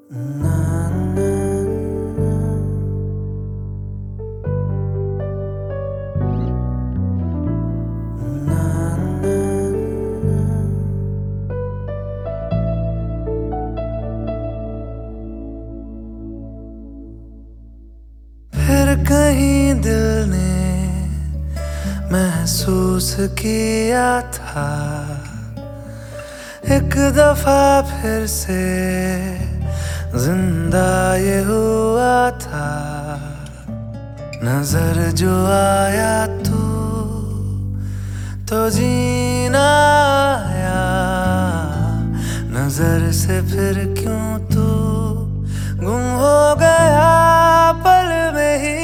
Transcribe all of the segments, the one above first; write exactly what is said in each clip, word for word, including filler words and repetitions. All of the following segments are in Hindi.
ना ना ना ना फिर कहीं दिल ने महसूस किया था एक दफा फिर से जिंदा ये हुआ था। नजर जो आया तू तो जीना आया, नजर से फिर क्यों तू गुम हो गया पल में ही।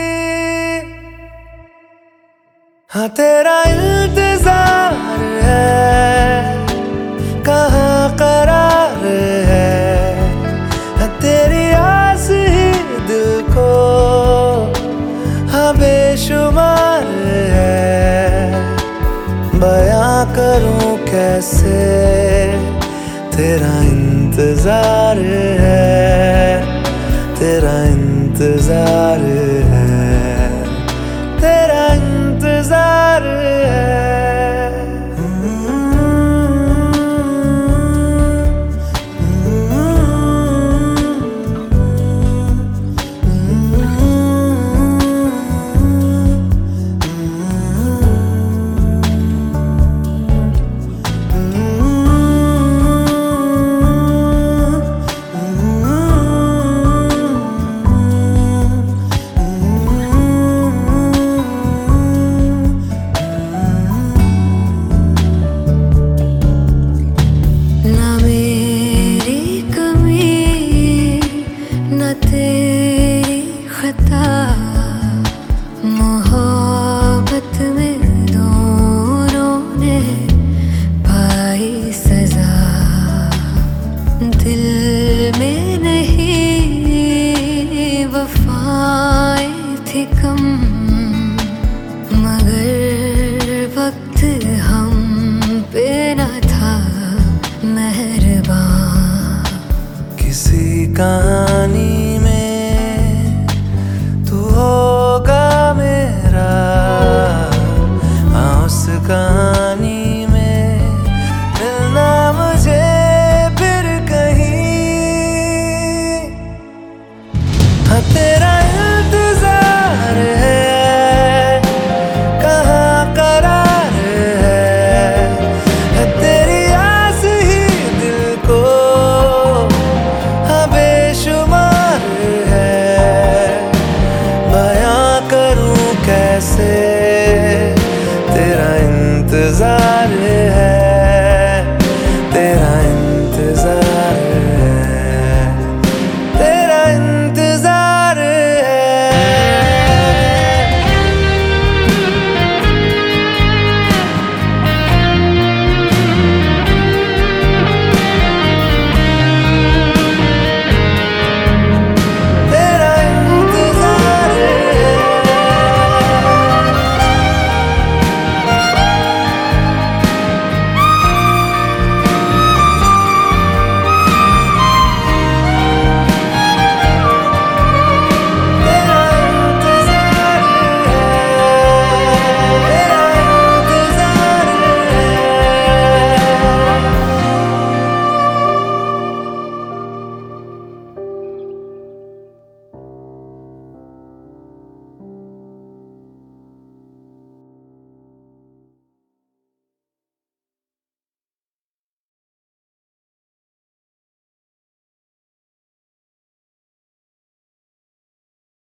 हाँ तेरा इंतजार है, कहाँ करार है, हाँ तेरी आस ही दिल को हाँ बेशुमार है। बयां करूं कैसे तेरा इंतजार है, तेरा इंतजार है, तेरा इंतजार है। तेरी खता मोहब्बत में दोनों ने पाई सजा। दिल में नहीं वफाएं थी कम, मगर वक्त हम पे न था मेहरबान। किसी कहानी